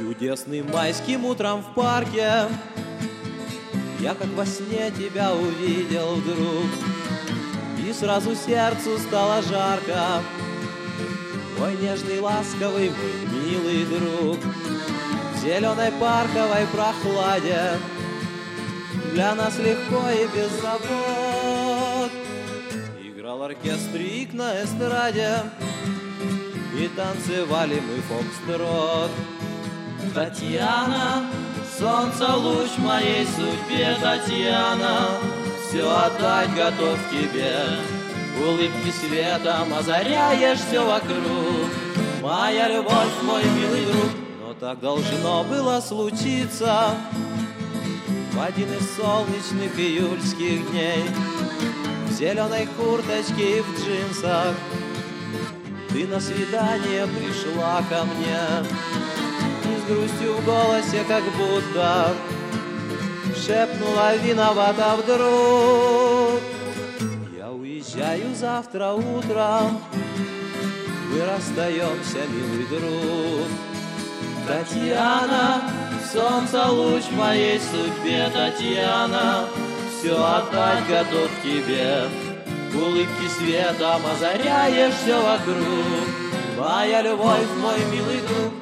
Чудесным майским утром в парке я как во сне тебя увидел вдруг, и сразу сердцу стало жарко. Мой нежный, ласковый, мой милый друг, в зеленой парковой прохладе для нас легко и без забот играл оркестрик на эстраде, и танцевали мы фокстрот. Татьяна, солнце луч моей судьбе, Татьяна, все отдать готов тебе. Улыбки светом озаряешь все вокруг, моя любовь, мой милый друг. Но так должно было случиться в один из солнечных июльских дней. В зеленой курточке и в джинсах ты на свидание пришла ко мне, и с грустью в голосе, как будто шепнула виновата вдруг. Я уезжаю завтра утром, мы расстаемся, милый друг. Татьяна, солнце луч моей судьбе, Татьяна, все отдать готов тебе. Улыбки светом озаряешь все вокруг, моя любовь, мой милый друг.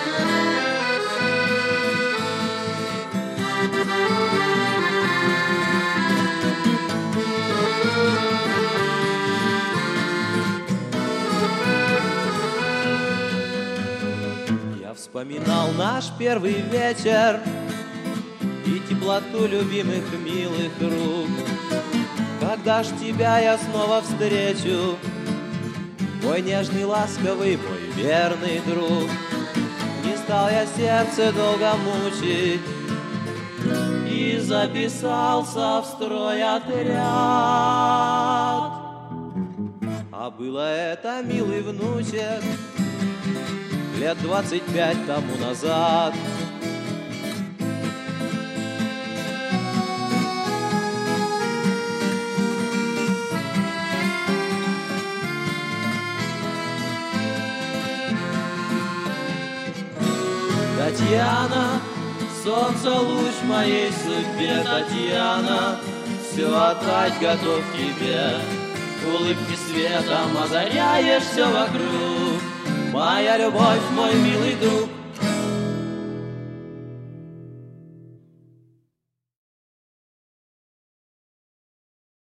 Я вспоминал наш первый вечер и теплоту любимых милых рук. Когда ж тебя я снова встречу, мой нежный, ласковый, мой верный друг? Не стал я сердце долго мучить и записался в стройотряд. А было это, милый внучек, лет 25 тому назад. Татьяна, солнце луч моей судьбе, Татьяна, все отдать готов тебе. Улыбки светом озаряешь все вокруг, моя любовь, мой милый друг.